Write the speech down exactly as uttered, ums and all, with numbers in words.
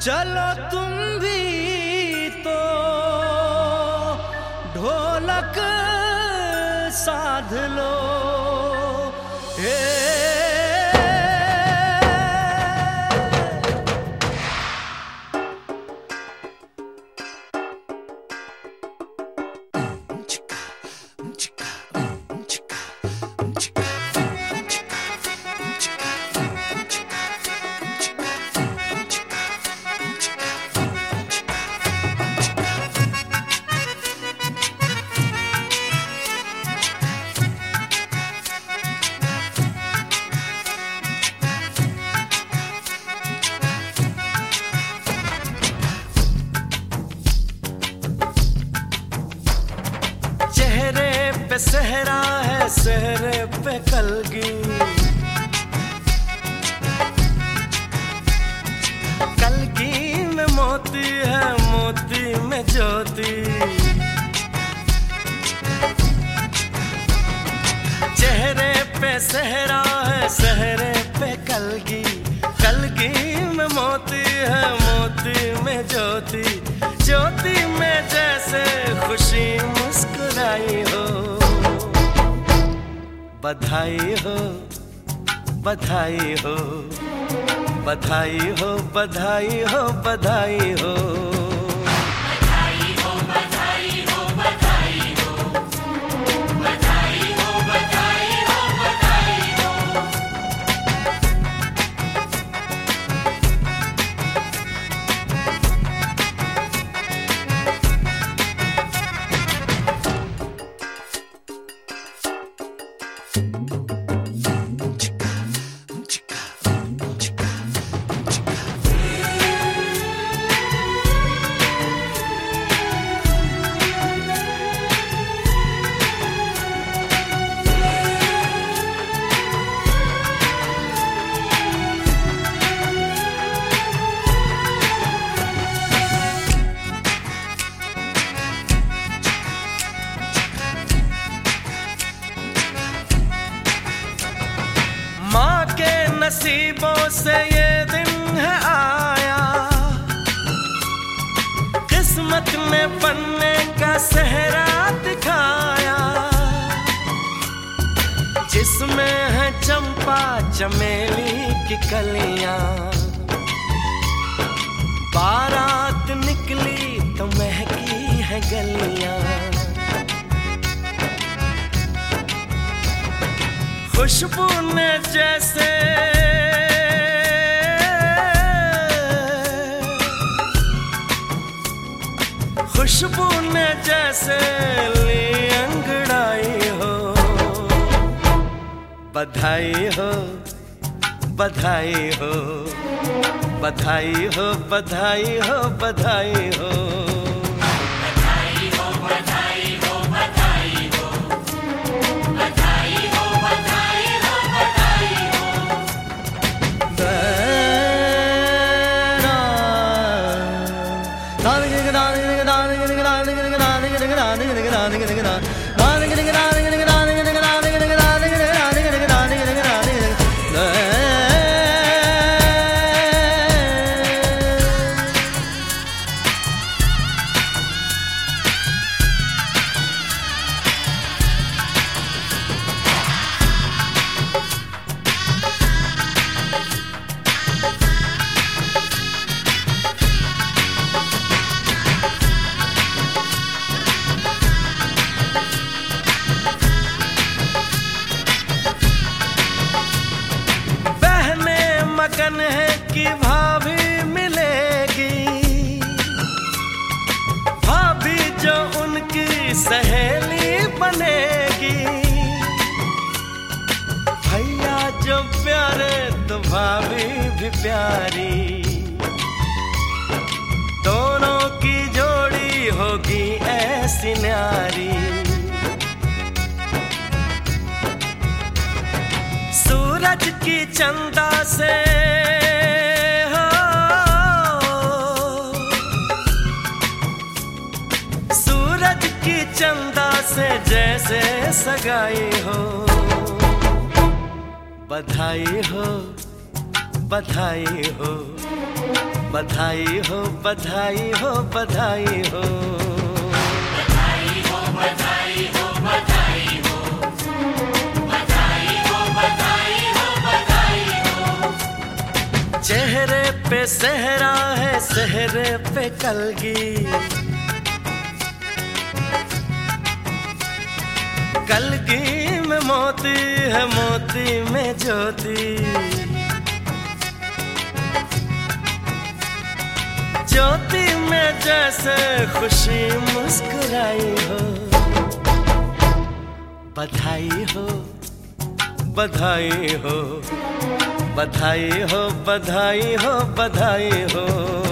चलो तुम भी तो ढोलक साध लो। हे पे सहरा है, सहरे पे कलगी, कलगी में मोती है, मोती में ज्योति। चेहरे पे सहरा है, सहरे पे कलगी, कलगी में मोती है, मोती में ज्योति। ज्योति में जैसे खुशी मुस्कुराई हो। बधाई हो, बधाई हो, बधाई हो, बधाई हो, बधाई हो, बधाई हो, बधाई हो, बधाई हो, बधाई हो, बधाई हो, बधाई हो। नसीबों से ये दिन है आया, किस्मत ने बनने का सेहरा दिखाया, जिसमें है चंपा चमेली की कलियां। बारात निकली तो महकी है गलियां, खुशबू ने जैसे खुशबू ने जैसे ली अंगड़ाई हो। बधाई हो, बधाई हो, बधाई हो, बधाई हो, बधाई हो, बधाई हो, बधाई हो, बधाई हो, बधाई हो, बधाई हो, बधाई हो। मगन है कि भाभी मिलेगी, भाभी जो उनकी सहेली बनेगी। भैया जो प्यारे तो भाभी भी प्यारी, दोनों की जोड़ी होगी ऐसी न्यारी। सूरज की चंदा से हो, सूरज की चंदा से जैसे सगाई हो। बधाई हो, बधाई हो, बधाई हो बधाई हो बधाई हो बधाई हो बधाई हो बधाई हो बधाई हो बधाई हो बधाई हो। चेहरे पे सेहरा है सेहरे पे कलगी, कलगी में मोती है मोती में ज्योति, ज्योति में जैसे खुशी मुस्कुराई हो। बधाई हो बधाई हो बधाई हो बधाई हो बधाई हो।